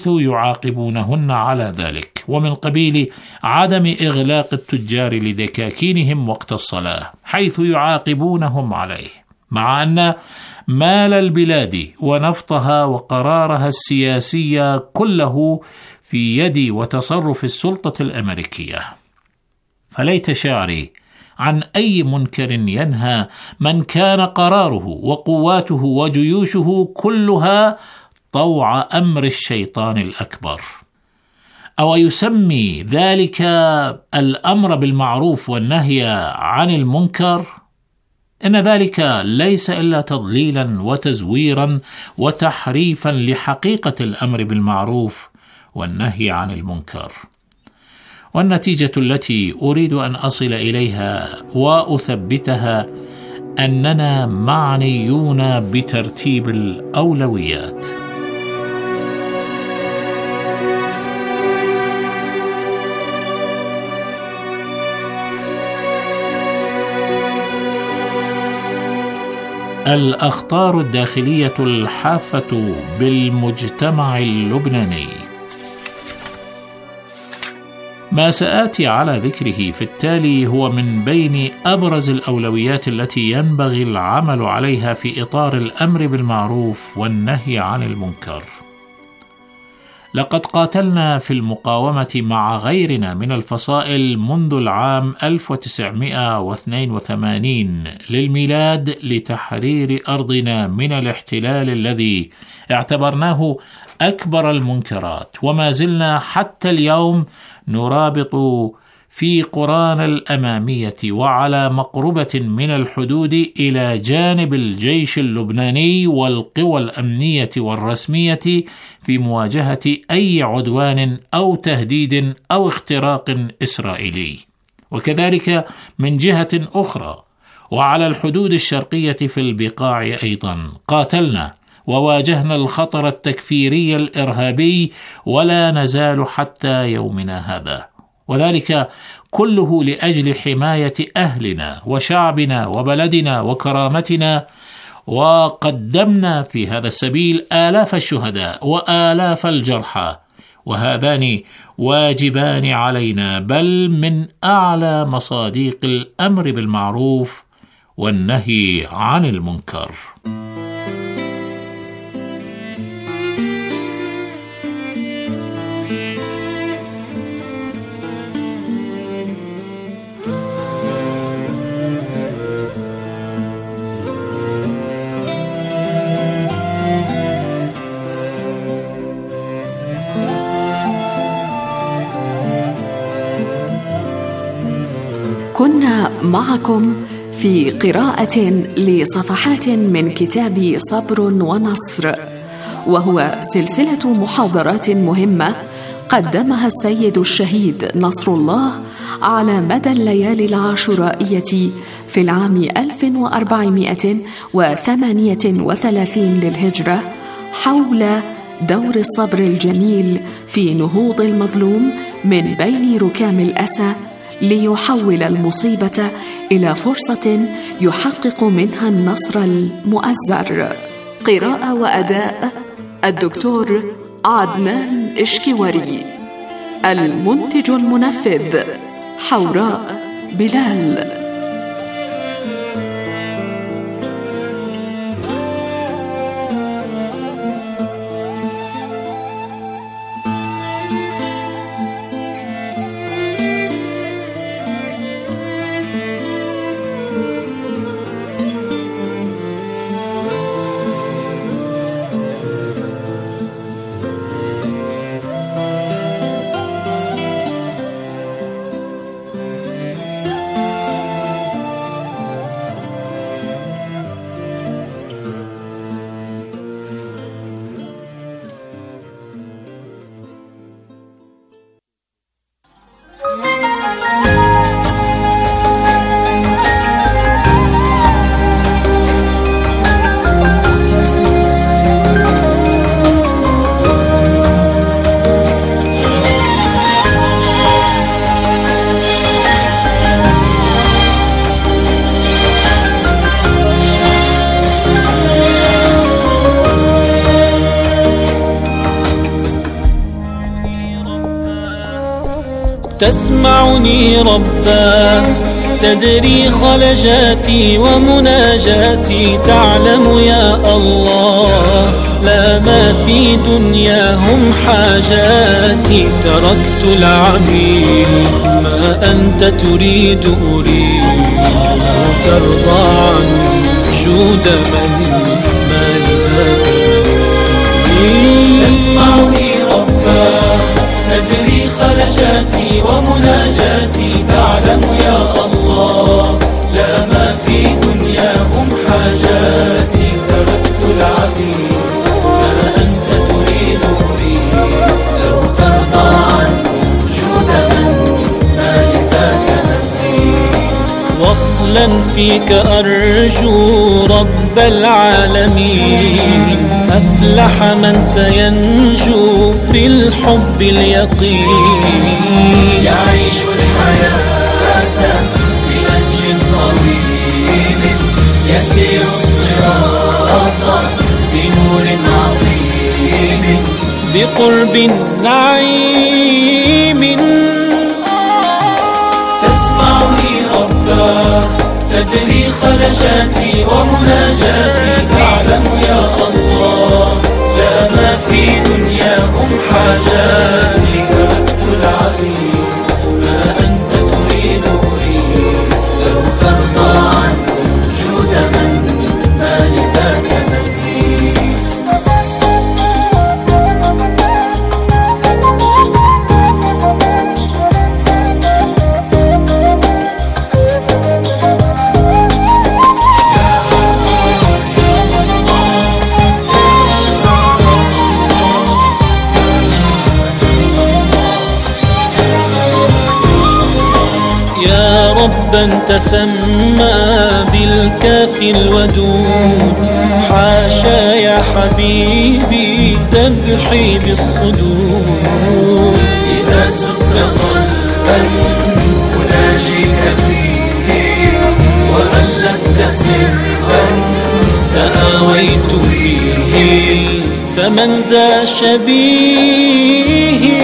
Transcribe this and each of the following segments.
يعاقبونهن على ذلك، ومن قبيل عدم إغلاق التجار لدكاكينهم وقت الصلاة حيث يعاقبونهم عليه، مع أن مال البلاد ونفطها وقرارها السياسي كله في يد وتصرف السلطة الأمريكية. فليت شعري عن أي منكر ينهى من كان قراره وقواته وجيوشه كلها طوع أمر الشيطان الأكبر، أو يسمي ذلك الأمر بالمعروف والنهي عن المنكر. إن ذلك ليس إلا تضليلا وتزويرا وتحريفا لحقيقة الأمر بالمعروف والنهي عن المنكر. والنتيجة التي أريد أن أصل إليها وأثبتها أننا معنيون بترتيب الأولويات. الأخطار الداخلية الحافة بالمجتمع اللبناني. ما سآتي على ذكره في التالي هو من بين أبرز الأولويات التي ينبغي العمل عليها في إطار الأمر بالمعروف والنهي عن المنكر. لقد قاتلنا في المقاومة مع غيرنا من الفصائل منذ العام 1982 للميلاد لتحرير أرضنا من الاحتلال الذي اعتبرناه أكبر المنكرات، وما زلنا حتى اليوم نرابط في قرانا الأمامية وعلى مقربة من الحدود إلى جانب الجيش اللبناني والقوى الأمنية والرسمية في مواجهة أي عدوان أو تهديد أو اختراق إسرائيلي. وكذلك من جهة أخرى وعلى الحدود الشرقية في البقاع أيضا قاتلنا وواجهنا الخطر التكفيري الإرهابي ولا نزال حتى يومنا هذا، وذلك كله لأجل حماية أهلنا وشعبنا وبلدنا وكرامتنا. وقدمنا في هذا السبيل آلاف الشهداء وآلاف الجرحى، وهذان واجبان علينا، بل من أعلى مصادق الأمر بالمعروف والنهي عن المنكر. كنا معكم في قراءة لصفحات من كتاب صبر ونصر، وهو سلسلة محاضرات مهمة قدمها السيد الشهيد نصر الله على مدى الليالي العاشورائية في العام 1438 للهجرة حول دور الصبر الجميل في نهوض المظلوم من بين ركام الأسى ليحول المصيبة إلى فرصة يحقق منها النصر المؤزر. قراءة وأداء الدكتور عدنان إشكواري. المنتج المنفذ حوراء بلال. تسمعني رباه تدري خلجاتي ومناجاتي، تعلم يا الله لا ما في دنياهم حاجاتي. تركت العبيد ما أنت تريد أريد، ترضى عني جود من ما لذاك مزيد. تسمعني رباه تدري خلجاتي ومناجاتي، تعلم يا الله لا ما في دنياهم حاجاتي. تركت العبيد ما أنت تريد أريد، لو ترضى عني وجود من ما لذاك مزيد. وصلا فيك أرجو رب العالمين، أفلح من سينجو بالحب اليقين. يعيش الحياة بنهج طويل، يسير الصراط بنور عظيم، بقرب نعيم. تسمعني رباه تدري خلجاتي ومناجاتي، تعلم يا الله لا ما في دنياهم حاجاتي. تركت العبيد ما أنت تريد أريد، لو ترضى عني وجود من ما لذاك مزيد. ربا تسمى بالكافي الودود، حاشا يا حبيبي ذبحي بالصدور. إذا سدت قلبا أناجيك فيه، وألفت سرا تآويت فيه، فمن ذا شبيه؟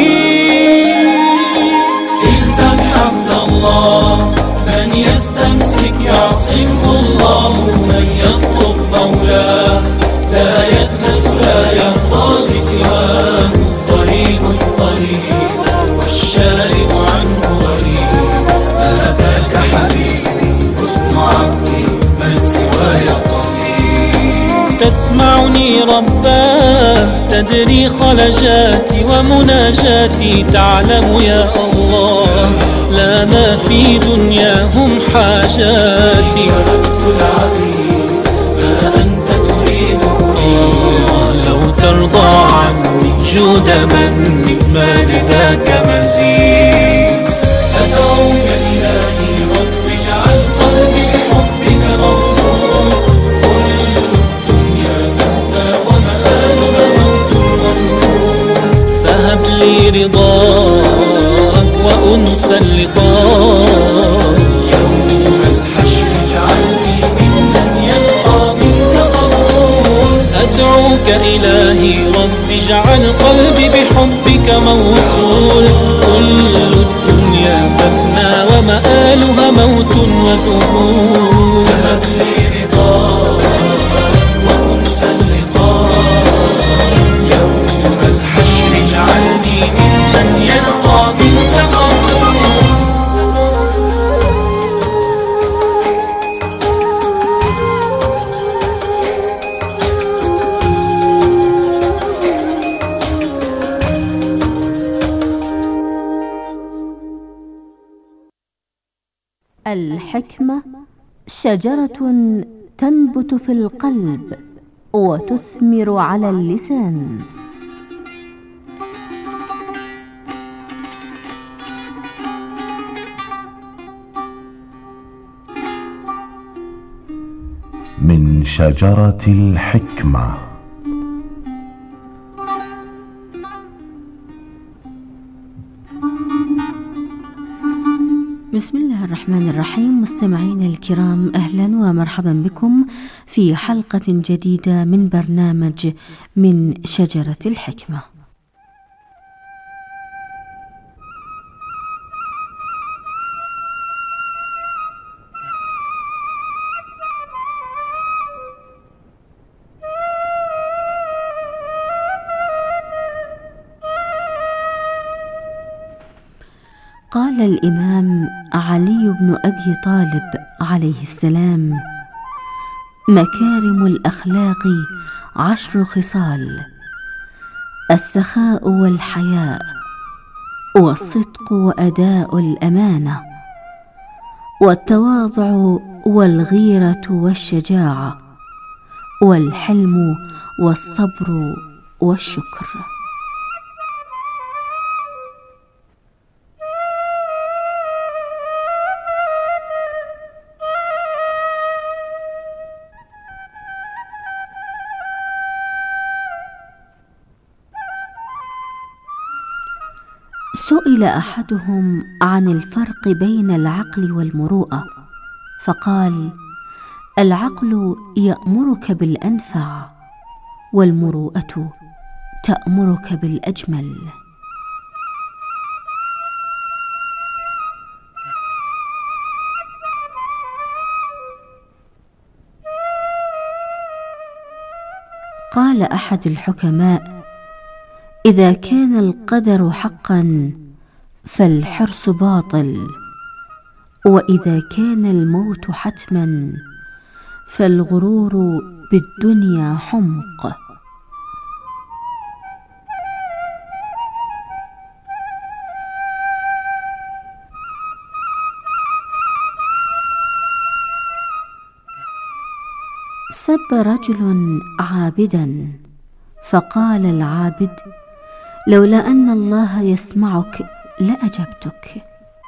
إلزم حمد الله من يستمسك يعصمه الله، من يطلب مولاه لا يأنس لا يرضى بسواه. قريب قريب والشارب عنه غريب، هذاك حبيبي حضن عبدي من سواي طبيب. تسمعني رباه تدري خلجاتي ومناجاتي، تعلم يا الله لا ما في دنياهم حاجاتي. تركت العبيد ما أنت تريد أريد، لو ترضى عني جود مني ما لذاك مزيد. أدعوك إلهي رب اجعل قلبي بحبك موصول، كل الدنيا تفنى ومآلها موت وفنون. فهب لي رضاك وأنس اللقاء، يوم الحشر اجعلني ممن يلقى منك قبول. أدعوك إلهي رب اجعل قلبي بحبك موصول، كل الدنيا تفنى ومآلها موت وذهول. فهب لي رضاك وأنس اللقاء، يوم الحشر اجعلني ممن يلقى منك قبول. الحكمة شجرة تنبت في القلب وتثمر على اللسان. من شجرة الحكمة. بسم الله الرحمن الرحيم. مستمعينا الكرام، أهلا ومرحبا بكم في حلقة جديدة من برنامج من شجرة الحكمة. قال الإمام علي بن أبي طالب عليه السلام: مكارم الأخلاق 10 خصال: السخاء والحياء، والصدق وأداء الأمانة، والتواضع والغيرة والشجاعة، والحلم والصبر والشكر. سئل أحدهم عن الفرق بين العقل والمروءة، فقال: العقل يأمرك بالأنفع، والمروءة تأمرك بالأجمل. قال أحد الحكماء: إذا كان القدر حقا فالحرص باطل، وإذا كان الموت حتما فالغرور بالدنيا حمق. سب رجل عابدا، فقال العابد: لولا أن الله يسمعك لأجبتك.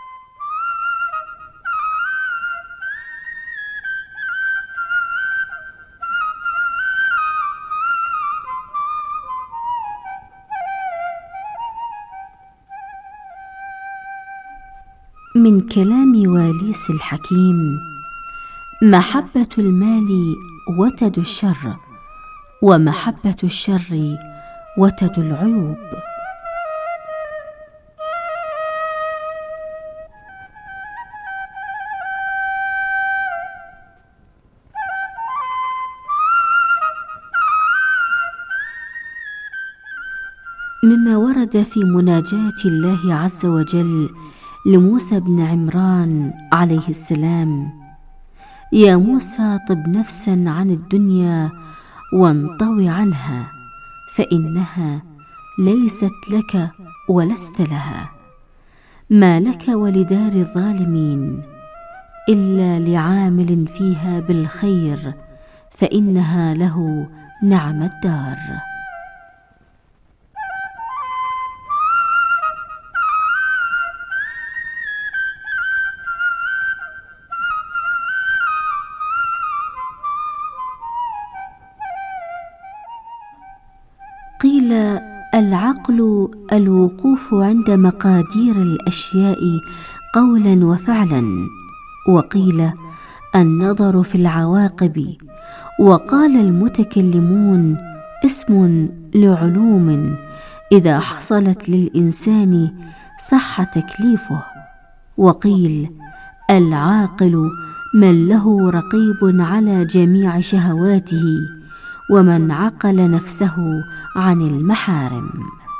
من كلام واليس الحكيم: محبة المال وتد الشر، ومحبة الشر وتد العيوب. مما ورد في مناجاة الله عز وجل لموسى بن عمران عليه السلام: يا موسى طب نفسا عن الدنيا وانطوي عنها، فإنها ليست لك ولست لها، ما لك ولدار الظالمين إلا لعامل فيها بالخير، فإنها له نعم الدار. قيل: العقل الوقوف عند مقادير الأشياء قولا وفعلا، وقيل: النظر في العواقب، وقال المتكلمون: اسم لعلوم إذا حصلت للإنسان صح تكليفه، وقيل: العاقل من له رقيب على جميع شهواته، ومن عقل نفسه عن المحارم.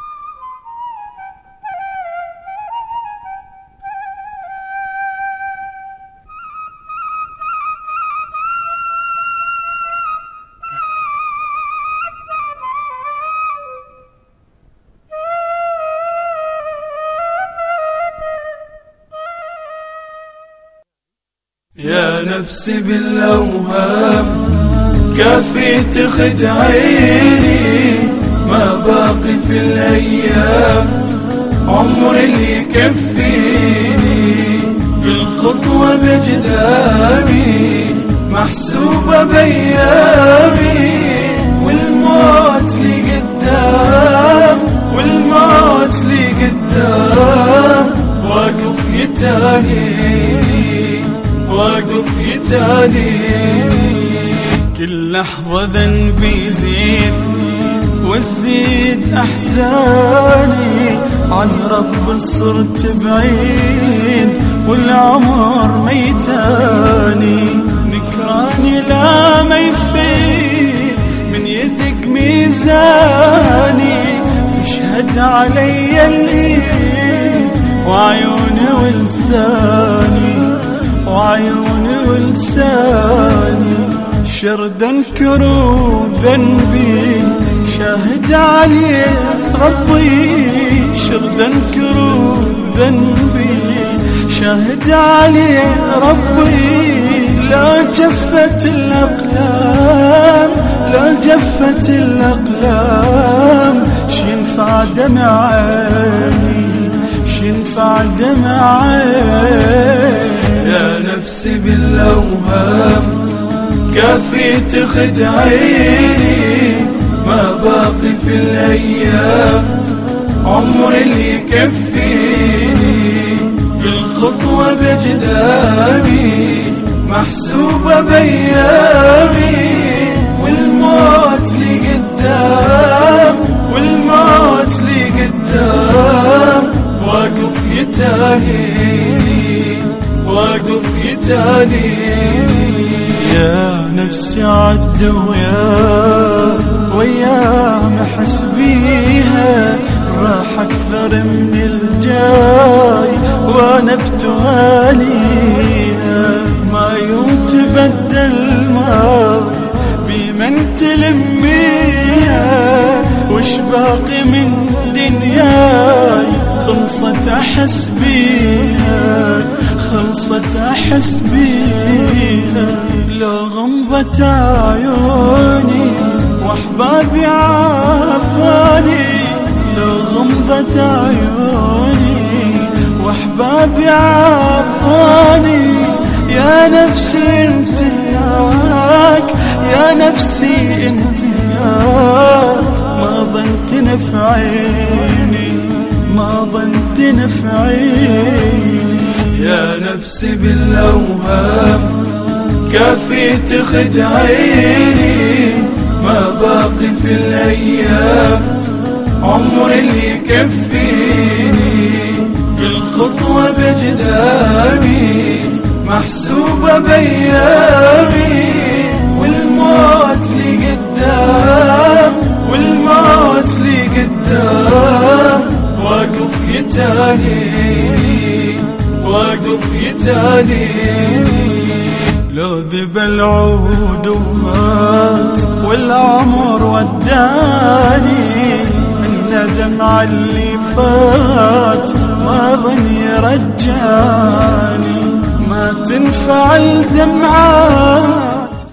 يا نفسي بالأوهام كافي تخدعيني، ما باقي في الأيام عمر اللي يكفيني، كل خطوة بجدامي محسوبة بأيامي، والموت لي قدام، والموت لي قدام، واقف يتانيني، واقف يتانيني، كل لحظة ذنبي يزيد وتزيد أحزاني، عن رب صرت بعيد والعمر ميتاني، نكراني لا ما يفيد من يدك ميزاني، تشهد علي الإيد وعيوني وعيوني ولساني وعيوني ولساني شرد انكروا ذنبي شاهد عليه ربي شرد انكروا ذنبي شاهد عليه ربي لا جفت الأقلام لا جفت الأقلام شينفع دمع عيني شينفع دمع عيني يا نفسي بالأوهام كافي تخدعيني ما باقي في الأيام عمر اللي يكفيني كل خطوة بجدامي محسوبة بأيامي والموت لي قدام والموت لي قدام واقف يتانيني واقف يتانيني يا نفسي عد وياه محس بيها راح أكثر من الجاي وأنا بتواليها ما يوم تبدل ما بمن تلميها وش باقي من دنياي خلصت أحس بيها خلصت أحس بيها لو غمضت عيوني وأحبابي عافاني لو غمضت عيوني وأحبابي عافاني يا نفسي انت هناك يا نفسي انت هناك ما ظنت نفعيني ما ظنت نفعيني يا نفسي بالأوهام كافي تخدعيني ما باقي في الأيام عمر اللي يكفيني كل خطوة بجدامي محسوبة بأيامي والموت لي قدام والموت لي قدام واقف يتانيني واقف يتانيني لو ذب العود ومات والعمر وداني الندم على اللي فات ما ظن يرجعني ما تنفع الدمعات.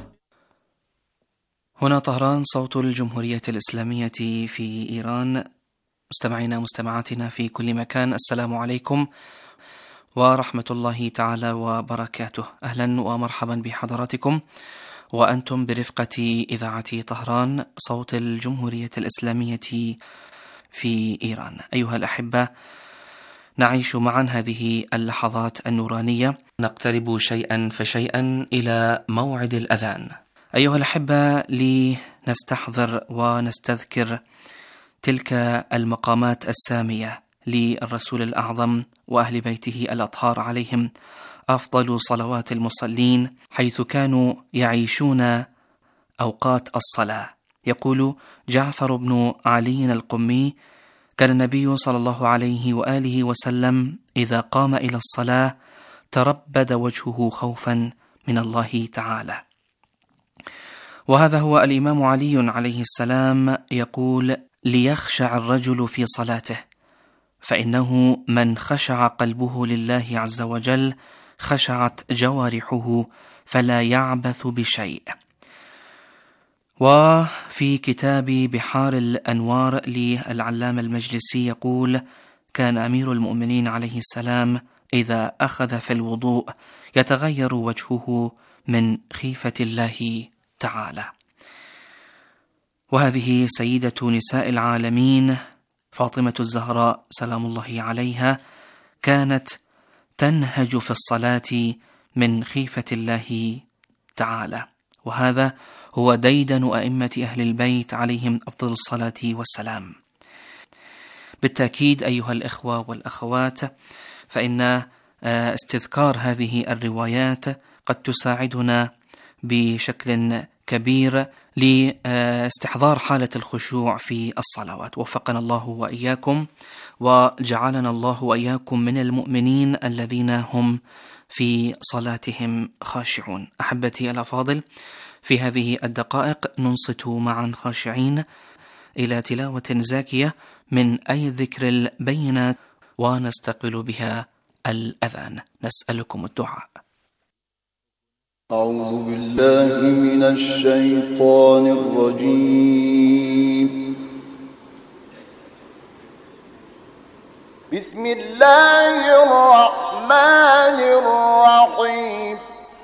هنا طهران صوت الجمهورية الإسلامية في إيران. مستمعينا مستمعاتنا في كل مكان، السلام عليكم ورحمة الله تعالى وبركاته. أهلا ومرحبا بحضراتكم وأنتم برفقة إذاعة طهران صوت الجمهورية الإسلامية في إيران. أيها الأحبة، نعيش معا هذه اللحظات النورانية، نقترب شيئا فشيئا إلى موعد الأذان. أيها الأحبة، لنستحضر ونستذكر تلك المقامات السامية للرسول الأعظم وأهل بيته الأطهار عليهم أفضل صلوات المصلين، حيث كانوا يعيشون أوقات الصلاة. يقول جعفر بن علي القمي: كان النبي صلى الله عليه وآله وسلم إذا قام إلى الصلاة تربد وجهه خوفا من الله تعالى. وهذا هو الإمام علي عليه السلام يقول: ليخشع الرجل في صلاته، فإنه من خشع قلبه لله عز وجل خشعت جوارحه فلا يعبث بشيء. وفي كتاب بحار الأنوار للعلامة المجلسي يقول: كان أمير المؤمنين عليه السلام إذا أخذ في الوضوء يتغير وجهه من خيفة الله تعالى. وهذه سيدة نساء العالمين فاطمة الزهراء سلام الله عليها كانت تنهج في الصلاة من خيفة الله تعالى، وهذا هو ديدن أئمة أهل البيت عليهم أفضل الصلاة والسلام. بالتأكيد أيها الإخوة والأخوات، فإن استذكار هذه الروايات قد تساعدنا بشكل كبير لاستحضار حالة الخشوع في الصلوات. وفقنا الله وإياكم وجعلنا الله وإياكم من المؤمنين الذين هم في صلاتهم خاشعون. أحبتي الأفاضل، في هذه الدقائق ننصت معا خاشعين إلى تلاوة زاكية من أي ذكر البينات ونستقبل بها الأذان. نسألكم الدعاء. أعوذ بالله من الشيطان الرجيم. بسم الله الرحمن الرحيم.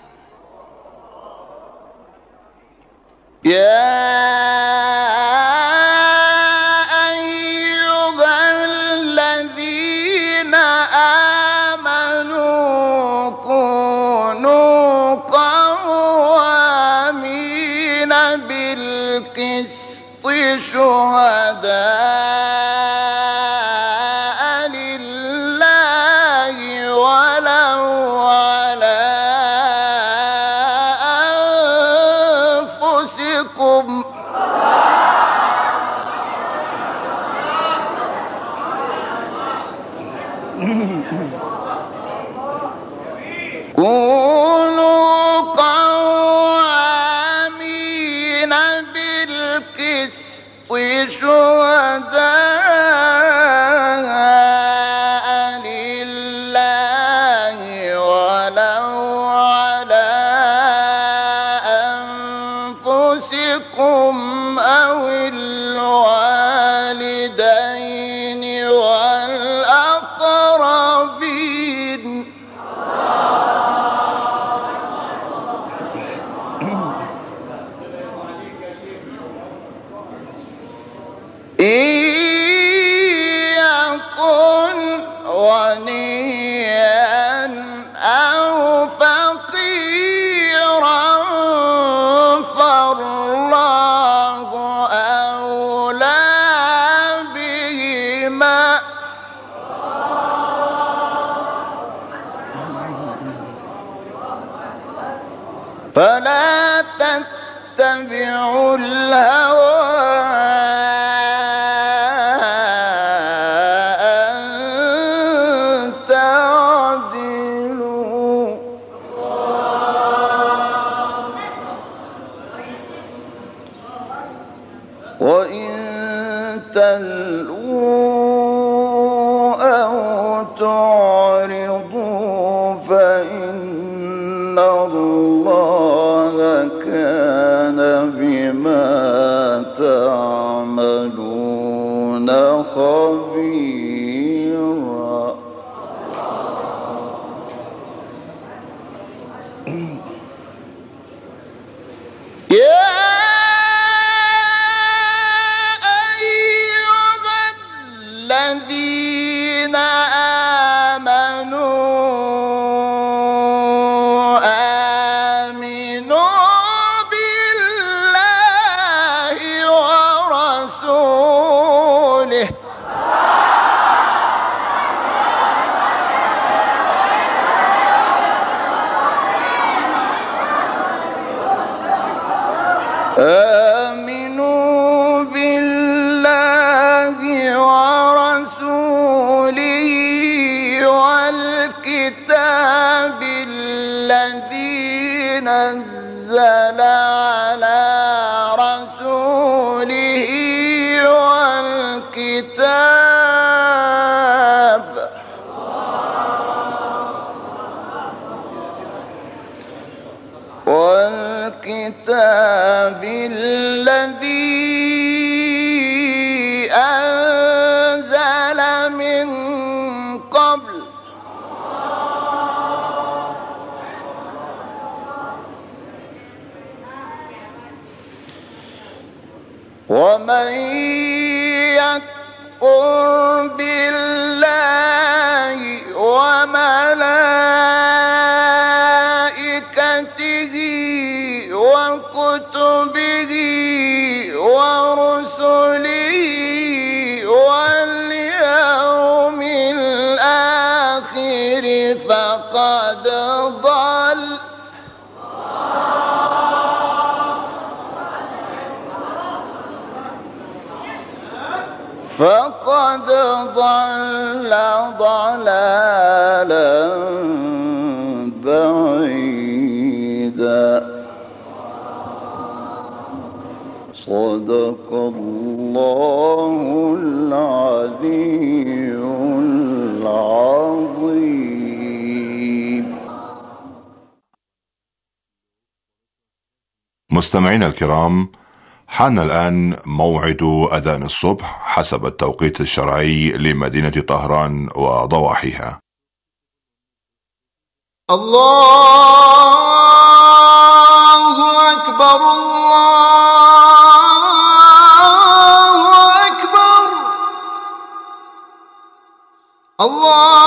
شهداء لله ولو على أنفسكم كونوا قوامين بالقسط شهداء لله ولو على أنفسكم أو الوالدين والأقربين. يكن غنيا أو فقيرا فالله أولى بهما فلا تتبعوا الهوى وإن تلووا أو تعرضوا فإن الله كان بما تعملون خبيرا. الذين آمنوا بالله ورسوله والكتاب الذي نزل على رسوله والكتاب الذي أنزل من قبل ومن يكفر بالله وملائكته وكتبه ورسله واليوم الآخر فقد ضل فقد فقد ضل ضلالا بعيدا. صدق الله العلي العظيم. مستمعينا الكرام، حان الآن موعد أذان الصبح حسب التوقيت الشرعي لمدينة طهران وضواحيها. الله أكبر الله أكبر الله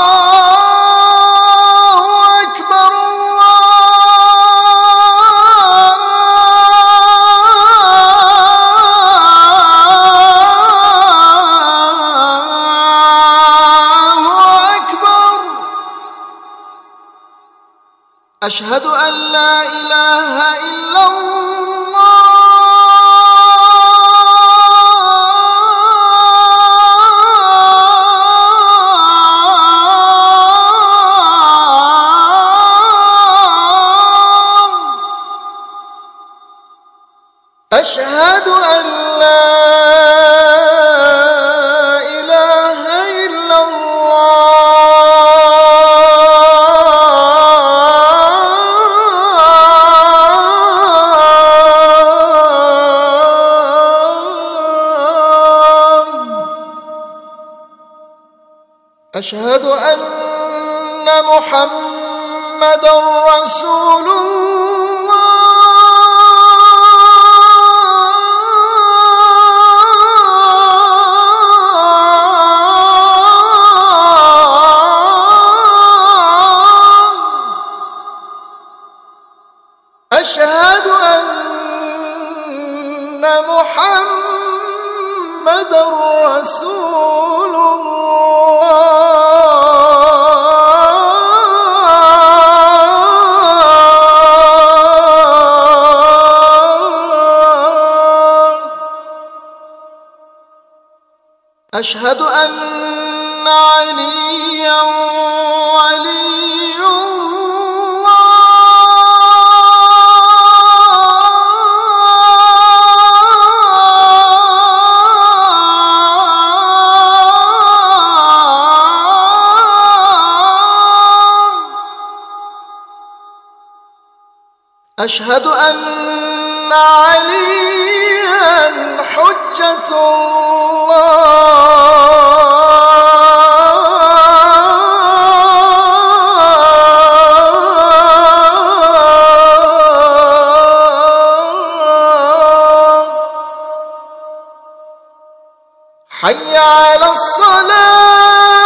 أشهد أن لا إله إلا الله أشهد أن لا أشهد أن محمدًا رسول الله. أشهد أن محمدًا رسول الله. أشهد أن عليا ولي الله. أشهد أن عليا حجة الله. حي على الصلاة.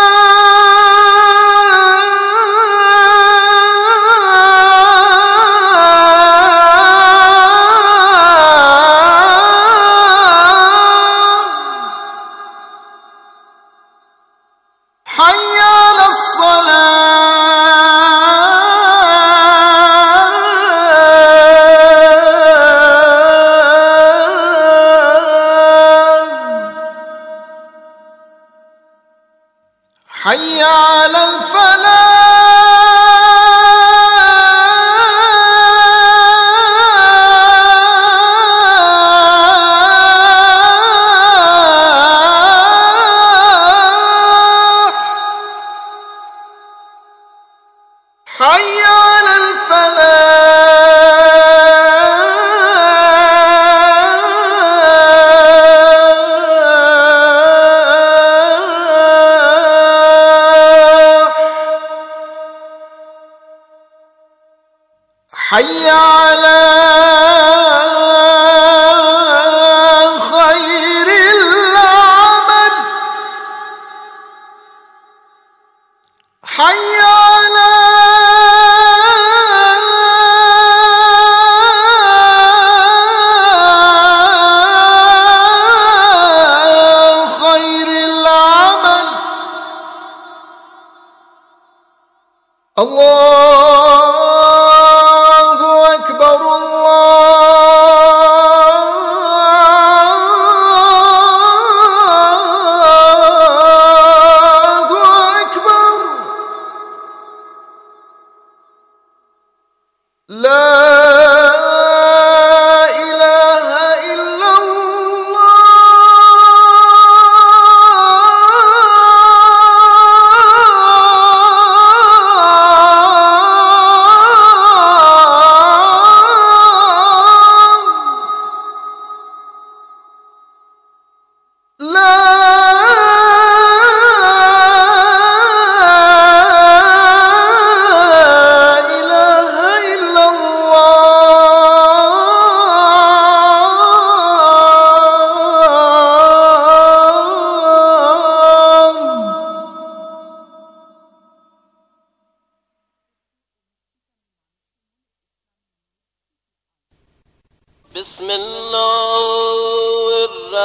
حي على الصلاة. حي على الفلاح. حي على الفلاح. حي على خير العمل. حي على خير العمل. الله أكبر الله بسم الله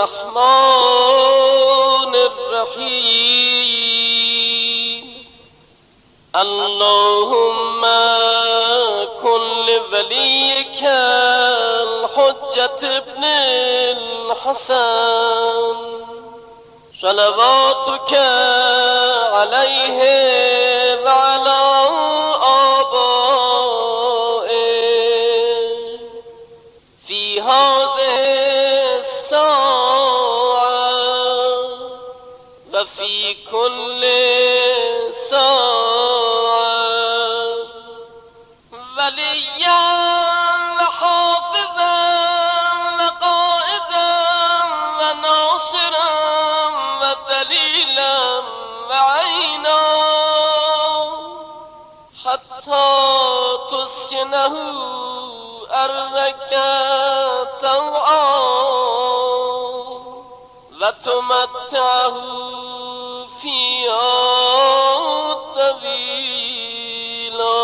الرحمن الرحيم اللهم كن لوليك الحجة ابن الحسن صلواتك عليه وعلى آبائه في هذه الساعة وفي كل ساعة وليا وحافظا وقائدا وناصرا ودليلا وعينا حتى تسكنه أرضك طوعا وتمتعه فيها طويلا.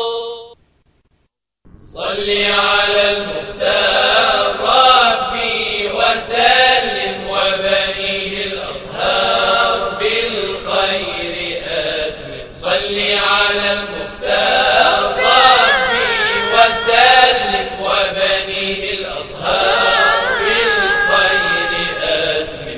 صل على المختار ربي وسلم وبنيه الأطهار بالخير أتمم. صل على المختار ربي وسلم وبنيه الأطهار بالخير أتمم.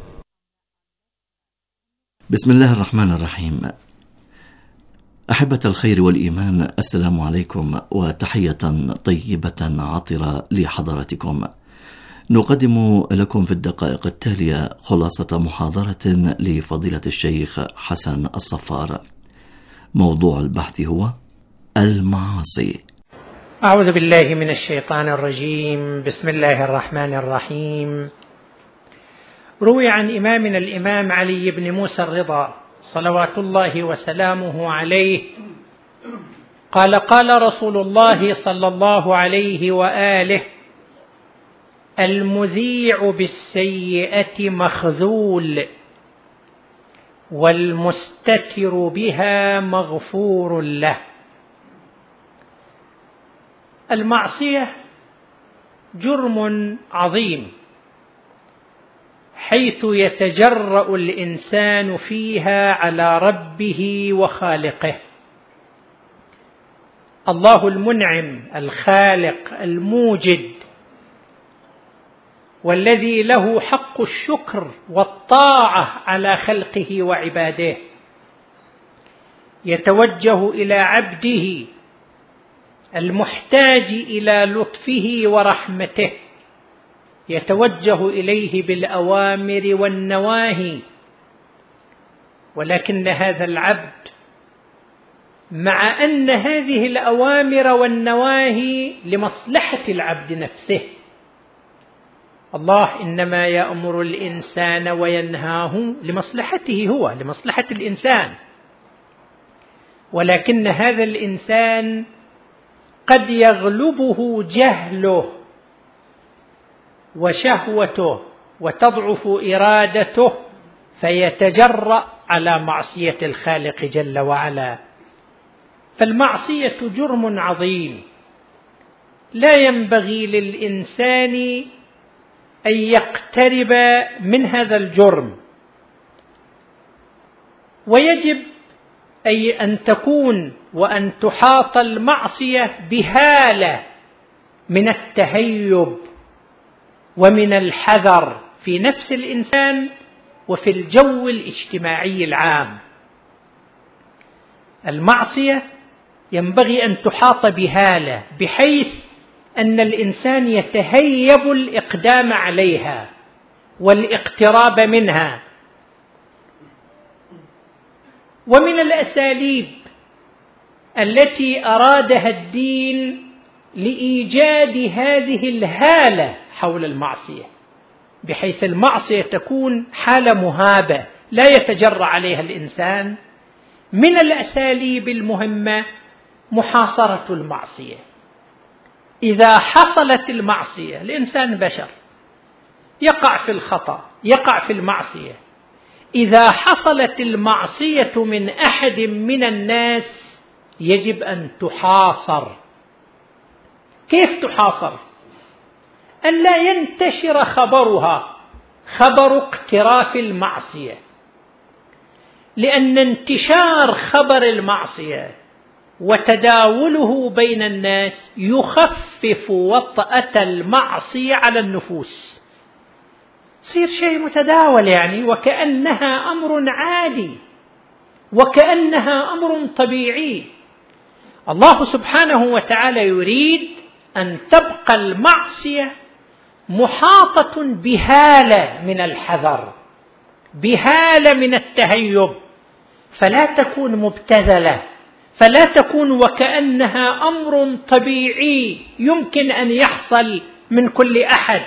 بسم الله الرحمن الرحيم. أحبة الخير والإيمان، السلام عليكم وتحية طيبة عطرة لحضراتكم. نقدم لكم في الدقائق التالية خلاصة محاضرة لفضيلة الشيخ حسن الصفار. موضوع البحث هو المعاصي. أعوذ بالله من الشيطان الرجيم. بسم الله الرحمن الرحيم. روي عن إمامنا الإمام علي بن موسى الرضا صلوات الله وسلامه عليه قال: قال رسول الله صلى الله عليه وآله: المذيع بالسيئة مخذول والمستتر بها مغفور له. المعصية جرم عظيم حيث يتجرأ الإنسان فيها على ربه وخالقه. الله المنعم الخالق الموجد والذي له حق الشكر والطاعة على خلقه وعباده يتوجه إلى عبده المحتاج إلى لطفه ورحمته، يتوجه إليه بالأوامر والنواهي، ولكن هذا العبد مع أن هذه الأوامر والنواهي لمصلحة العبد نفسه، الله إنما يأمر الإنسان وينهاه لمصلحته هو، لمصلحة الإنسان، ولكن هذا الإنسان قد يغلبه جهله وشهوته وتضعف إرادته فيتجرأ على معصية الخالق جل وعلا. فالمعصية جرم عظيم لا ينبغي للإنسان أن يقترب من هذا الجرم، ويجب أن تكون وأن تحاط المعصية بهالة من التهيب ومن الحذر في نفس الإنسان وفي الجو الاجتماعي العام. المعصية ينبغي أن تحاط بهالة بحيث أن الإنسان يتهيب الإقدام عليها والاقتراب منها. ومن الأساليب التي أرادها الدين لإيجاد هذه الهالة حول المعصية بحيث المعصية تكون حالة مهابة لا يتجرأ عليها الإنسان، من الأساليب المهمة محاصرة المعصية. إذا حصلت المعصية، الإنسان بشر يقع في الخطأ، يقع في المعصية، إذا حصلت المعصية من أحد من الناس يجب أن تحاصر. كيف تحاصر؟ ألا ينتشر خبرها، خبر اقتراف المعصية، لأن انتشار خبر المعصية وتداوله بين الناس يخفف وطأة المعصية على النفوس، يصير شيء متداول يعني وكأنها أمر عادي وكأنها أمر طبيعي. الله سبحانه وتعالى يريد أن تبقى المعصية محاطة بهالة من الحذر، بهالة من التهيب، فلا تكون مبتذلة، فلا تكون وكأنها أمر طبيعي يمكن أن يحصل من كل أحد.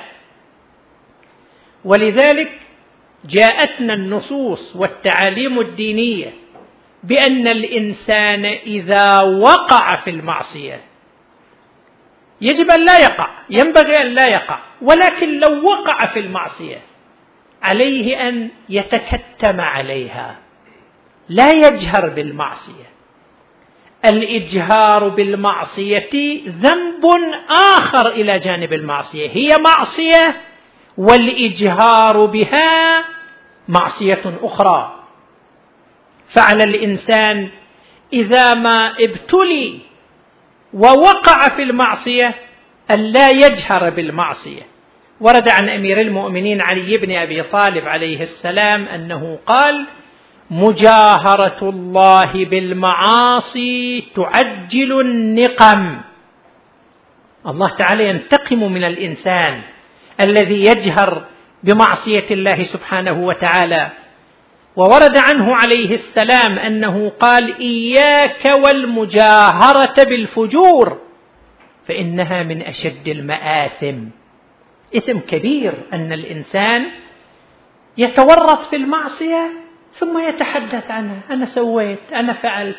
ولذلك جاءتنا النصوص والتعاليم الدينية بأن الإنسان إذا وقع في المعصية يجب أن لا يقع، ينبغي أن لا يقع، ولكن لو وقع في المعصية عليه أن يتكتم عليها، لا يجهر بالمعصية. الإجهار بالمعصية ذنب آخر إلى جانب المعصية، هي معصية والإجهار بها معصية أخرى. فعلى الإنسان إذا ما ابتلي ووقع في المعصية أن لا يجهر بالمعصية. ورد عن أمير المؤمنين علي بن أبي طالب عليه السلام أنه قال: مجاهرة الله بالمعاصي تعجل النقم. الله تعالى ينتقم من الإنسان الذي يجهر بمعصية الله سبحانه وتعالى. وورد عنه عليه السلام أنه قال: إياك والمجاهرة بالفجور فإنها من أشد المآثم. إثم كبير أن الإنسان يتورط في المعصية ثم يتحدث عنها، أنا سويت، أنا فعلت.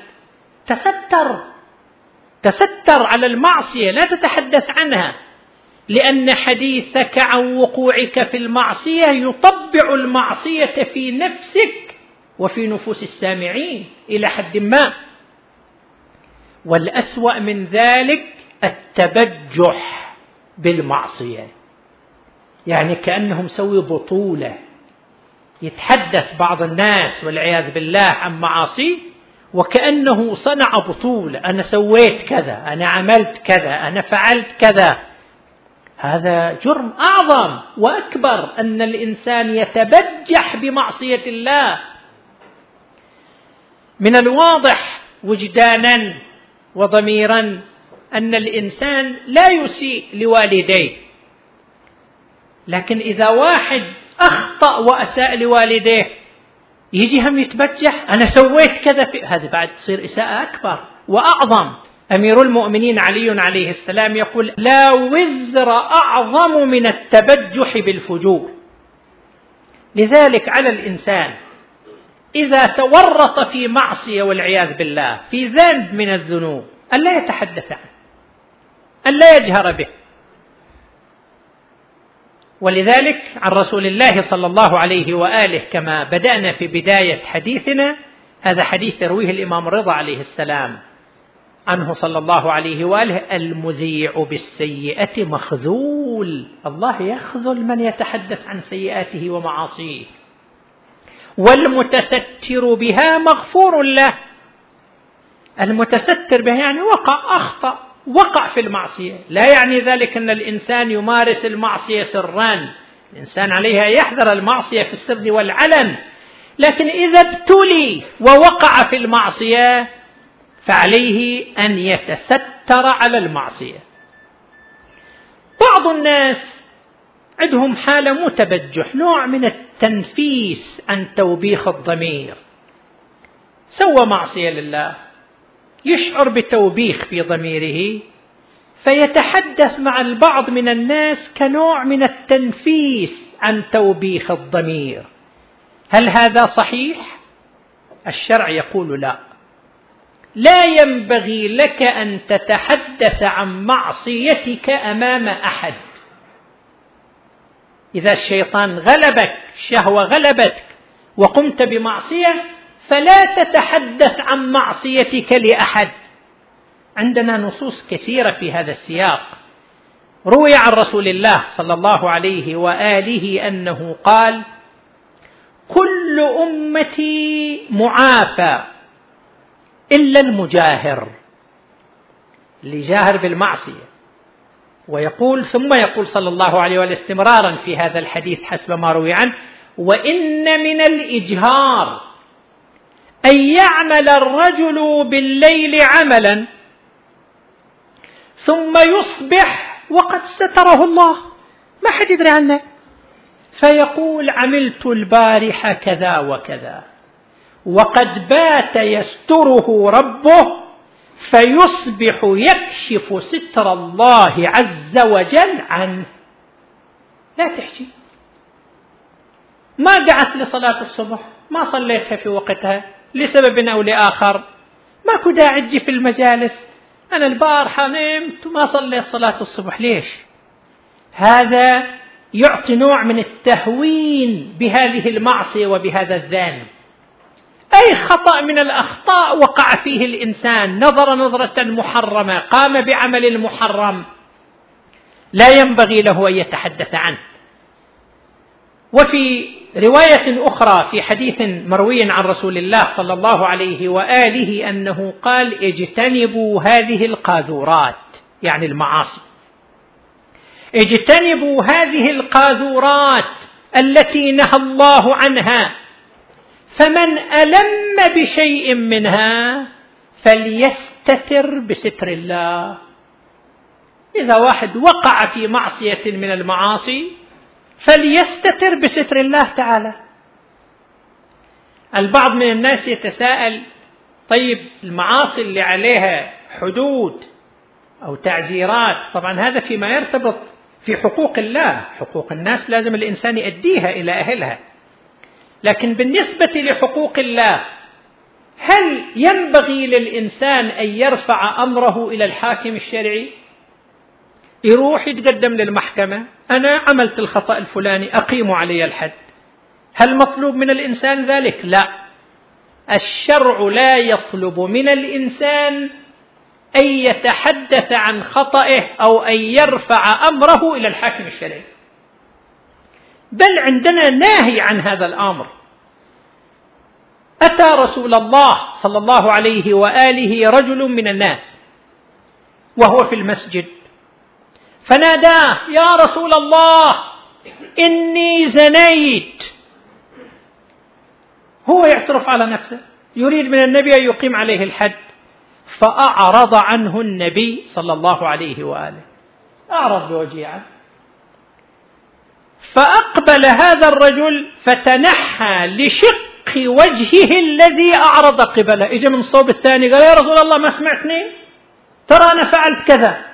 تستر على المعصية، لا تتحدث عنها، لأن حديثك عن وقوعك في المعصية يطبع المعصية في نفسك وفي نفوس السامعين إلى حد ما. والأسوأ من ذلك التبجح بالمعصية، يعني كأنهم سوي بطولة، يتحدث بعض الناس والعياذ بالله عن معاصي وكأنه صنع بطولة، أنا سويت كذا، أنا عملت كذا، أنا فعلت كذا. هذا جرم أعظم وأكبر، أن الإنسان يتبجح بمعصية الله. من الواضح وجدانا وضميرا أن الإنسان لا يسيء لوالديه، لكن إذا واحد أخطأ وأساء لوالديه يجي هم يتبجح، أنا سويت كذا، هذا بعد تصير إساءة أكبر وأعظم. أمير المؤمنين علي عليه السلام يقول: لا وزر أعظم من التبجح بالفجور. لذلك على الإنسان إذا تورط في معصية والعياذ بالله، في ذنب من الذنوب، أن لا يتحدث عنه، أن لا يجهر به. ولذلك عن رسول الله صلى الله عليه وآله كما بدأنا في بداية حديثنا، هذا حديث يرويه الإمام الرضا عليه السلام عنه صلى الله عليه وآله: المذيع بالسيئة مخذول. الله يخذل من يتحدث عن سيئاته ومعاصيه. والمتستر بها مغفور له. المتستر بها يعني أخطأ، وقع في المعصية، لا يعني ذلك أن الإنسان يمارس المعصية سرا، الإنسان عليها يحذر المعصية في السر والعلن، لكن إذا ابتلي ووقع في المعصية فعليه أن يتستر على المعصية. بعض الناس عندهم حالة متبجح، نوع من التنفيس عن توبيخ الضمير، سوى معصية لله، يشعر بتوبيخ في ضميره فيتحدث مع البعض من الناس كنوع من التنفيس عن توبيخ الضمير. هل هذا صحيح؟ الشرع يقول لا، لا ينبغي لك أن تتحدث عن معصيتك أمام أحد. إذا الشيطان غلبك، الشهوة غلبتك وقمت بمعصية، فلا تتحدث عن معصيتك لأحد. عندنا نصوص كثيرة في هذا السياق، روي عن رسول الله صلى الله عليه وآله أنه قال: كل أمتي معافى إلا المجاهر، اللي جاهر بالمعصية. ويقول ثم يقول صلى الله عليه وآله استمرارا في هذا الحديث حسب ما روي عنه: وإن من الإجهار أن يعمل الرجل بالليل عملا ثم يصبح وقد ستره الله، ما حد يدري عنه، فيقول: عملت البارحة كذا وكذا، وقد بات يستره ربه، فيصبح يكشف ستر الله عز وجل عنه. لا تحكي ما قعدت لصلاة الصبح، ما صليتها في وقتها لسبب أو لآخر، ماكو داعي تجي في المجالس، أنا البارحة نمت وما صليت صلاة الصبح. ليش؟ هذا يعطي نوع من التهوين بهذه المعصية وبهذا الذنب. أي خطأ من الأخطاء وقع فيه الإنسان، نظر نظرة محرمة، قام بعمل محرم، لا ينبغي له أن يتحدث عنه. وفي رواية أخرى في حديث مروي عن رسول الله صلى الله عليه وآله أنه قال: اجتنبوا هذه القاذورات، يعني المعاصي، اجتنبوا هذه القاذورات التي نهى الله عنها، فمن ألم بشيء منها فليستتر بستر الله. إذا واحد وقع في معصية من المعاصي فليستتر بستر الله تعالى. البعض من الناس يتساءل: طيب المعاصي اللي عليها حدود أو تعزيرات، طبعا هذا فيما يرتبط في حقوق الله، حقوق الناس لازم الإنسان يؤديها إلى أهلها، لكن بالنسبة لحقوق الله هل ينبغي للإنسان أن يرفع أمره إلى الحاكم الشرعي؟ يروح يتقدم للمحكمة: أنا عملت الخطأ الفلاني، أقيموا علي الحد. هل مطلوب من الإنسان ذلك؟ لا، الشرع لا يطلب من الإنسان أن يتحدث عن خطئه أو أن يرفع أمره إلى الحاكم الشرعي، بل عندنا ناهي عن هذا الأمر. أتى رسول الله صلى الله عليه وآله رجل من الناس وهو في المسجد، فناداه: يا رسول الله إني زنيت. هو يعترف على نفسه، يريد من النبي أن يقيم عليه الحد، فأعرض عنه النبي صلى الله عليه وآله، أعرض بوجهه عنه. فأقبل هذا الرجل فتنحى لشق وجهه الذي أعرض قبله، إجا من صوب الثاني قال: يا رسول الله ما سمعتني؟ ترى أنا فعلت كذا.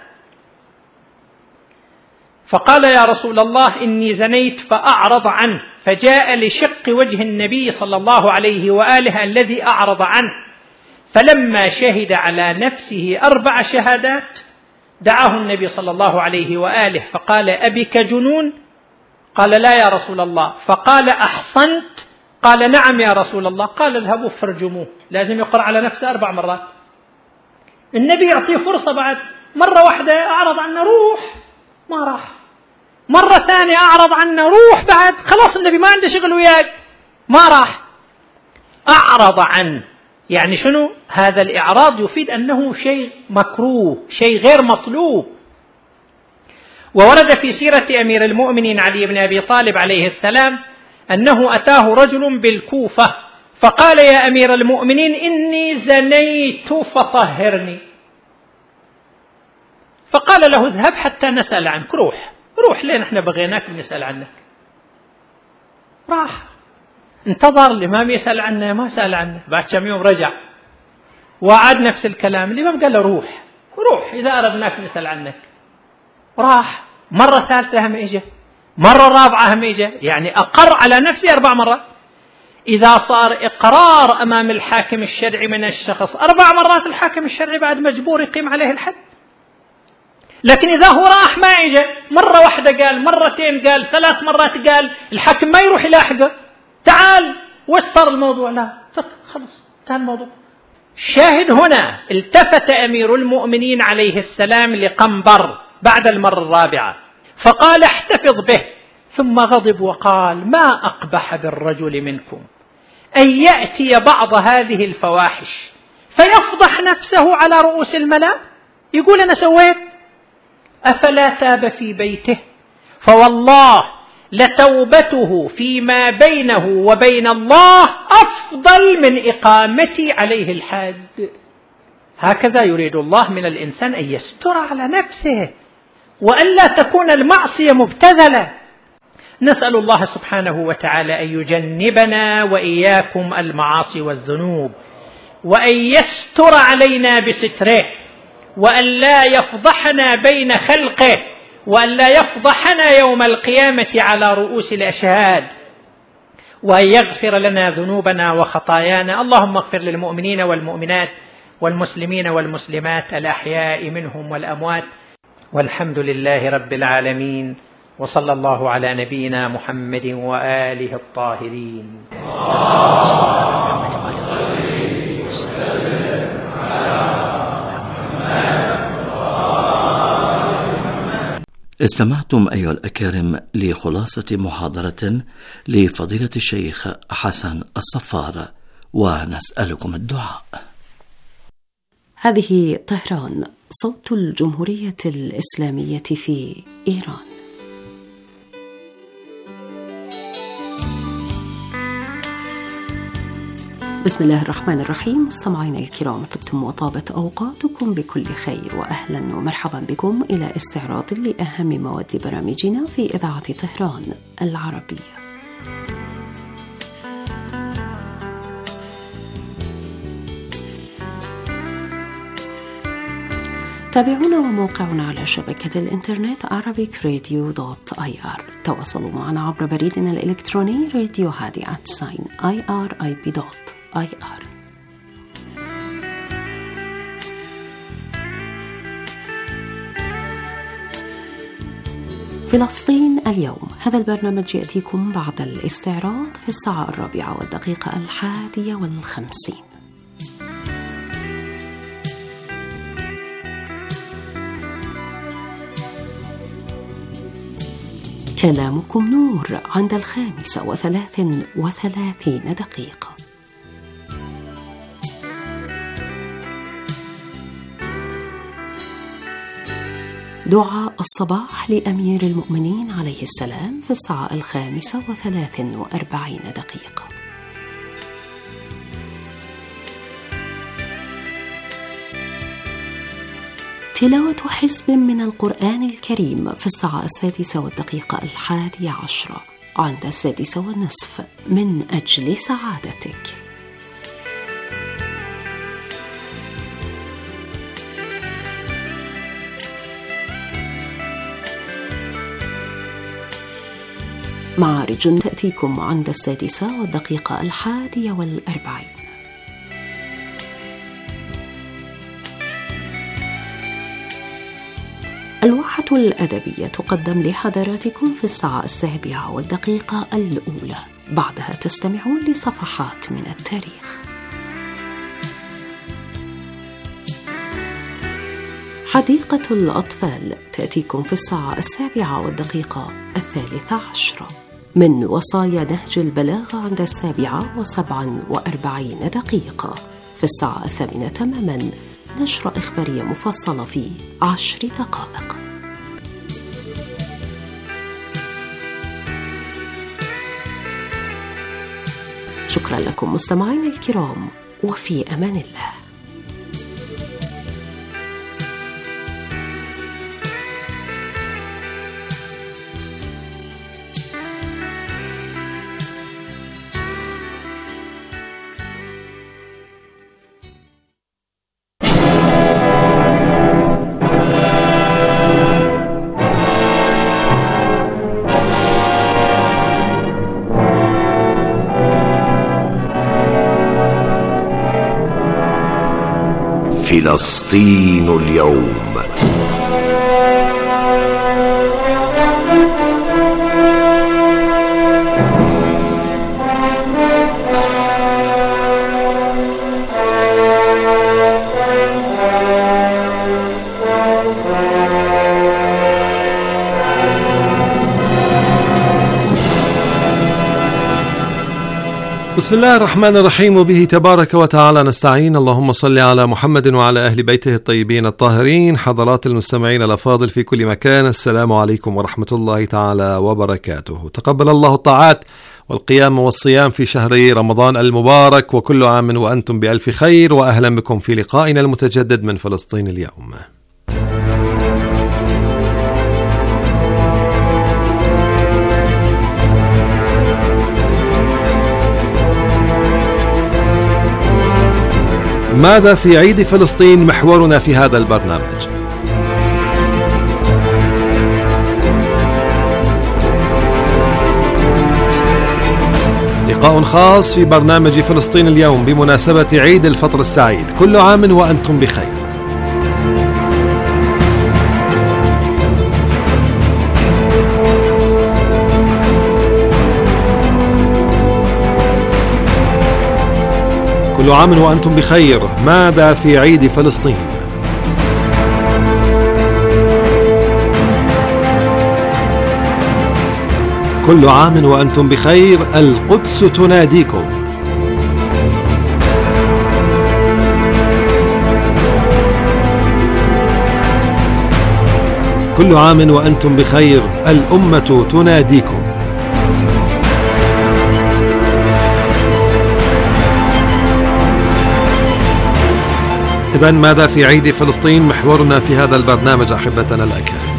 فقال: يا رسول الله إني زنيت، فأعرض عنه، فجاء لشق وجه النبي صلى الله عليه وآله الذي أعرض عنه، فلما شهد على نفسه 4 شهادات دعاه النبي صلى الله عليه وآله فقال: أبك جنون؟ قال: لا يا رسول الله. فقال: أحصنت؟ قال: نعم يا رسول الله. قال: اذهبوا فارجموه، لازم يقرأ على نفسه 4 مرات. النبي يعطيه فرصة بعد، مرة واحدة أعرض عنه روح، ما راح، مرة ثانية أعرض عنه روح، بعد خلاص النبي ما عنده شغل وياك، ما راح. أعرض عنه يعني شنو؟ هذا الإعراض يفيد أنه شيء مكروه، شيء غير مطلوب. وورد في سيرة أمير المؤمنين علي بن أبي طالب عليه السلام أنه أتاه رجل بالكوفة فقال: يا أمير المؤمنين إني زنيت فطهرني. فقال له: اذهب حتى نسأل عنك، روح لين احنا بغيناك بنسأل عنك. راح، انتظر الإمام يسأل عنه، ما سأل عنه. بعد كم يوم رجع وعاد نفس الكلام. الإمام قال له: روح إذا أردناك نسأل عنك. راح مرة ثالثة هم إجا، مرة رابعة هم إجا، يعني أقر على نفسه 4 مرات. إذا صار إقرار أمام الحاكم الشرعي من الشخص 4 مرات، الحاكم الشرعي بعد مجبور يقيم عليه الحد. لكن إذا هو راح ما إجا، مرة واحدة قال، مرتين قال، 3 مرات قال، الحاكم ما يروح يلاحقه، تعال وصر الموضوع، لا خلص انتهى الموضوع. شاهد هنا التفت أمير المؤمنين عليه السلام لقنبر بعد المرة الرابعة، فقال احتفظ به، ثم غضب وقال ما أقبح بالرجل منكم أن يأتي بعض هذه الفواحش فيفضح نفسه على رؤوس الملأ، يقول أنا سويت، أفلا تاب في بيته؟ فوالله لتوبته فيما بينه وبين الله أفضل من إقامتي عليه الحد. هكذا يريد الله من الإنسان أن يستر على نفسه وألا تكون المعصية مبتذلة. نسأل الله سبحانه وتعالى أن يجنبنا وإياكم المعاصي والذنوب، وأن يستر علينا بستره، وأن لا يفضحنا بين خلقه، وأن لا يفضحنا يوم القيامة على رؤوس الأشهاد، وأن يغفر لنا ذنوبنا وخطايانا. اللهم اغفر للمؤمنين والمؤمنات والمسلمين والمسلمات الأحياء منهم والأموات، والحمد لله رب العالمين، وصلى الله على نبينا محمد وآله الطاهرين. استمعتم أيها الأكارم لخلاصة محاضرة لفضيلة الشيخ حسن الصفار، ونسألكم الدعاء. هذه طهران، صوت الجمهورية الإسلامية في إيران. بسم الله الرحمن الرحيم. مستمعينا الكرام، طبتم وطابت أوقاتكم بكل خير، وأهلا ومرحبا بكم إلى استعراض لأهم مواد برامجنا في إذاعة طهران العربية. تابعونا وموقعنا على شبكة الإنترنت arabicradio.ir. تواصلوا معنا عبر بريدنا الإلكتروني radiohadi@irib.ir. فلسطين اليوم، هذا البرنامج يأتيكم بعد الاستعراض في الساعة 4:51. كلامكم نور عند 5:33. دعاء الصباح لأمير المؤمنين عليه السلام في الساعة 5:43. تلاوة حزب من القرآن الكريم في الساعة 6:11 عند 6:30 من أجل سعادتك. معارج تأتيكم عند 6:41. الواحة الأدبية تقدم لحضراتكم في الساعة 7:00 الأولى. بعدها تستمعون لصفحات من التاريخ. حديقة الأطفال تأتيكم في الساعة 7:13 من وصايا نهج البلاغة عند 7:47. في الساعة 8 تماما نشرة إخبارية مفصلة في 10 دقائق. شكرا لكم مستمعين الكرام، وفي أمان الله. فلسطين اليوم. بسم الله الرحمن الرحيم، وبه تبارك وتعالى نستعين. اللهم صل على محمد وعلى أهل بيته الطيبين الطاهرين. حضرات المستمعين الأفاضل في كل مكان، السلام عليكم ورحمة الله تعالى وبركاته. تقبل الله الطاعات والقيام والصيام في شهر رمضان المبارك، وكل عام وأنتم بألف خير، وأهلا بكم في لقائنا المتجدد من فلسطين اليوم. ماذا في عيد فلسطين؟ محورنا في هذا البرنامج. لقاء خاص في برنامج فلسطين اليوم بمناسبة عيد الفطر السعيد. كل عام وأنتم بخير. كل عام وأنتم بخير. ماذا في عيد فلسطين؟ كل عام وأنتم بخير. القدس تناديكم. كل عام وأنتم بخير. الأمة تناديكم. إذن ماذا في عيد فلسطين؟ محورنا في هذا البرنامج أحبتنا الأكارم.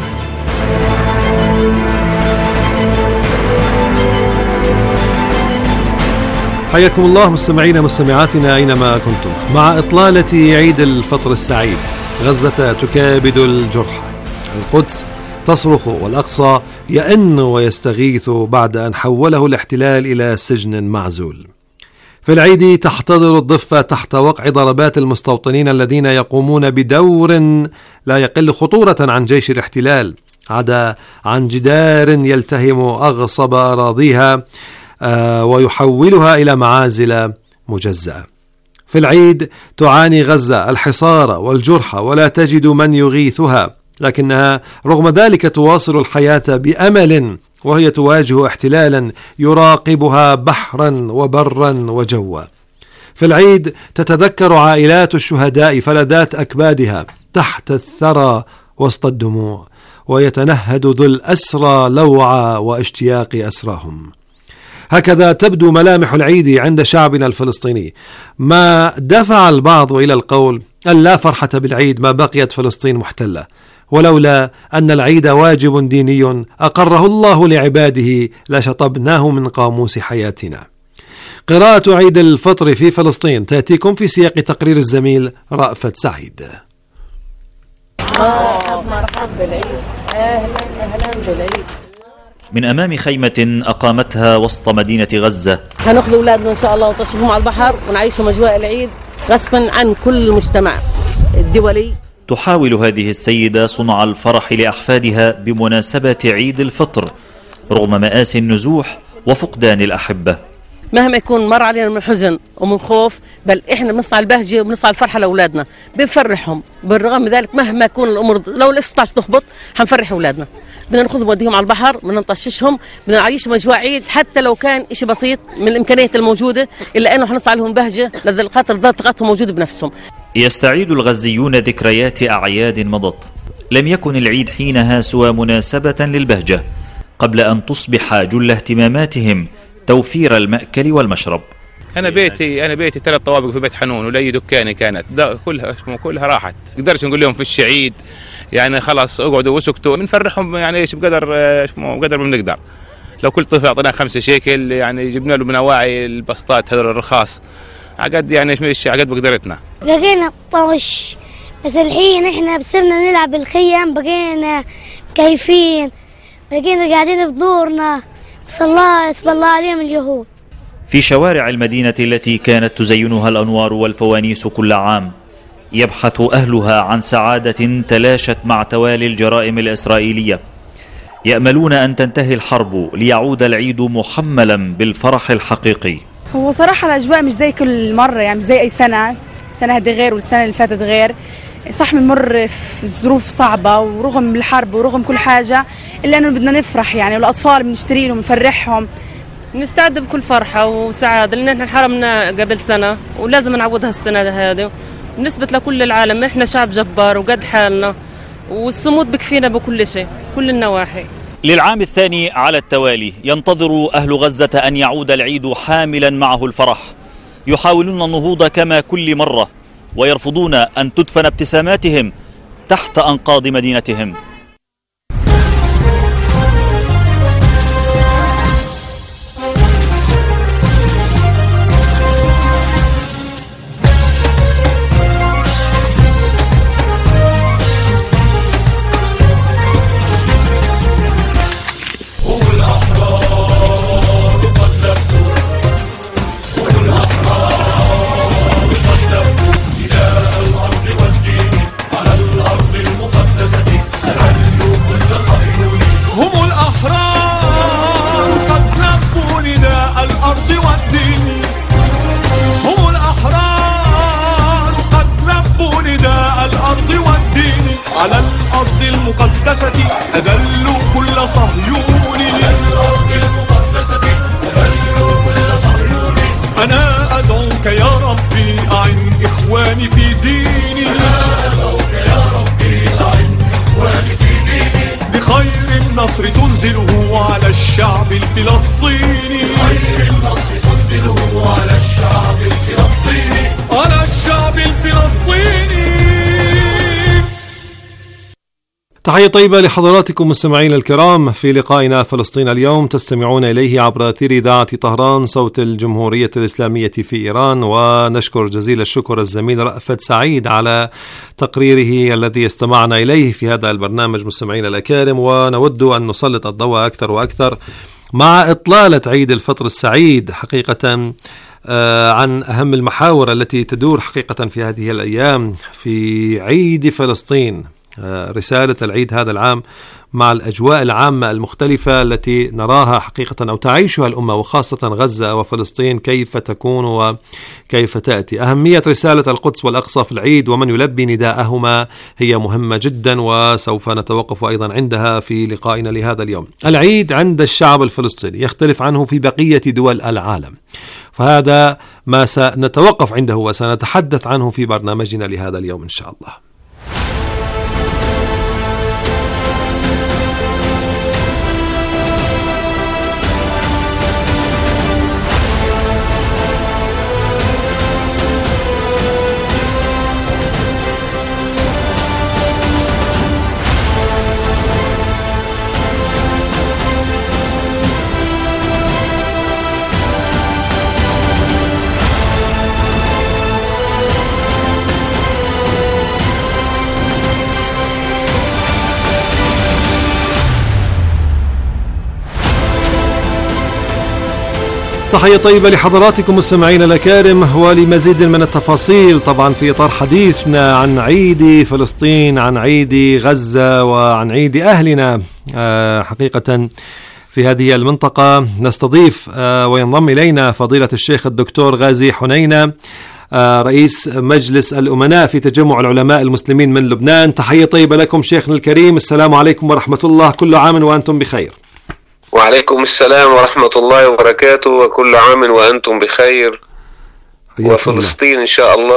حياكم الله مستمعينا مستمعاتنا أينما كنتم. مع إطلالة عيد الفطر السعيد، غزة تكابد الجرحى، القدس تصرخ، والأقصى يئن ويستغيث بعد أن حوله الاحتلال إلى سجن معزول. في العيد تحتضر الضفة تحت وقع ضربات المستوطنين الذين يقومون بدور لا يقل خطورة عن جيش الاحتلال، عدا عن جدار يلتهم أغصب أراضيها ويحولها إلى معازل مجزأة. في العيد تعاني غزة الحصار والجرح ولا تجد من يغيثها، لكنها رغم ذلك تواصل الحياة بأمل، وهي تواجه احتلالا يراقبها بحرا وبرا وجوا. في العيد تتذكر عائلات الشهداء فلذات أكبادها تحت الثرى وسط الدموع، ويتنهد ذو الأسرى لوعا واشتياق أسراهم. هكذا تبدو ملامح العيد عند شعبنا الفلسطيني، ما دفع البعض إلى القول أن لا فرحة بالعيد ما بقيت فلسطين محتلة، ولولا أن العيد واجب ديني أقره الله لعباده لشطبناه من قاموس حياتنا. قراءة عيد الفطر في فلسطين تأتيكم في سياق تقرير الزميل رأفت سعيد. مرحبا بالعيد، أهلا بالعيد. من أمام خيمة أقامتها وسط مدينة غزة، هنأخذ أولادنا إن شاء الله ونطشفهم على البحر ونعيشهم أجواء العيد غصبا عن كل المجتمع الدولي. تحاول هذه السيدة صنع الفرح لأحفادها بمناسبة عيد الفطر رغم مآسي النزوح وفقدان الأحبة. مهما يكون مر علينا من حزن ومن خوف، بل إحنا بنصنع البهجة وبنصنع الفرحة لأولادنا، بنفرحهم. بالرغم من ذلك مهما يكون الأمور لو الاف 16 تخبط حنفرح أولادنا. بدنا ناخذهم ونوديهم على البحر، بدنا نطششهم، بدنا نعيشهم أجواء عيد، حتى لو كان إشي بسيط من الإمكانيات الموجودة، إلا أنه حنصنع لهم بهجة لذا الخاطر طاقتهم موجودة بنفسهم. يستعيد الغزيون ذكريات أعياد مضت، لم يكن العيد حينها سوى مناسبة للبهجة، قبل أن تصبح جل اهتماماتهم توفير المأكل والمشرب. أنا بيتي 3 طوابق في بيت حنون، ولي دكاني كانت كلها راحت. قدرت نقول لهم في الشعيد يعني خلاص اقعدوا وسكتوا، بنفرحهم يعني ايش بقدر ما بنقدر. لو كل طفل اعطيناه 5 شيكل يعني جبنا له من اواعي البسطات هذول الرخاص، عقد يعني مش عقد بقدرتنا. لقينا طوش، بس الحين احنا بصرنا نلعب بالخيم، بقينا كيفين، بقينا قاعدين بدورنا، بس الله اسم الله عليهم اليهود. في شوارع المدينة التي كانت تزينها الأنوار والفوانيس كل عام، يبحث أهلها عن سعادة تلاشت مع توالي الجرائم الإسرائيلية. يأملون أن تنتهي الحرب ليعود العيد محملا بالفرح الحقيقي. هو صراحة الأجواء مش زي كل مرة، يعني مش زي أي سنة. السنة هذه غير والسنة اللي فاتت غير. صح بنمر في ظروف صعبة ورغم الحرب ورغم كل حاجة، إلا أنه بدنا نفرح يعني، والأطفال بنشتري لهم ونفرحهم. نستعد بكل فرحة وسعادة، لأن احنا انحرمنا قبل سنة ولازم نعوضها السنة هذه، ونثبت لكل العالم احنا شعب جبار وقد حالنا، والصمود بكفينا بكل شيء كل النواحي. للعام الثاني على التوالي ينتظر أهل غزة أن يعود العيد حاملا معه الفرح، يحاولون النهوض كما كل مرة، ويرفضون أن تدفن ابتساماتهم تحت أنقاض مدينتهم. على الأرض المقدسة أذلوا كل صهيوني، على الأرض المقدسة أذلوا كل صهيوني. أنا أدعوك يا ربي أعن إخواني في ديني، أنا أدعوك يا ربي أعن إخواني في ديني. بخير النصر تنزله على الشعب الفلسطيني، بخير النصر تنزله على الشعب الفلسطيني، على الشعب الفلسطيني. تحية طيبة لحضراتكم مستمعين الكرام في لقائنا فلسطين اليوم، تستمعون إليه عبر أثير إذاعة طهران صوت الجمهورية الإسلامية في إيران. ونشكر جزيل الشكر الزميل رأفت سعيد على تقريره الذي استمعنا إليه في هذا البرنامج مستمعين الأكارم. ونود أن نسلط الضوء أكثر وأكثر مع إطلالة عيد الفطر السعيد حقيقة عن أهم المحاور التي تدور حقيقة في هذه الأيام في عيد فلسطين. رسالة العيد هذا العام مع الأجواء العامة المختلفة التي نراها حقيقة أو تعيشها الأمة وخاصة غزة وفلسطين كيف تكون وكيف تأتي. أهمية رسالة القدس والأقصى في العيد ومن يلبي نداءهما هي مهمة جدا، وسوف نتوقف أيضا عندها في لقائنا لهذا اليوم. العيد عند الشعب الفلسطيني يختلف عنه في بقية دول العالم، فهذا ما سنتوقف عنده وسنتحدث عنه في برنامجنا لهذا اليوم إن شاء الله. تحية طيبة لحضراتكم مستمعين الأكارم. ولمزيد من التفاصيل طبعا في إطار حديثنا عن عيد فلسطين، عن عيد غزة، وعن عيد أهلنا حقيقة في هذه المنطقة، نستضيف وينضم إلينا فضيلة الشيخ الدكتور غازي حنينة رئيس مجلس الأمناء في تجمع العلماء المسلمين من لبنان. تحية طيبة لكم شيخنا الكريم، السلام عليكم ورحمة الله، كل عام وأنتم بخير. وعليكم السلام ورحمة الله وبركاته، وكل عام وأنتم بخير، وفلسطين إن شاء الله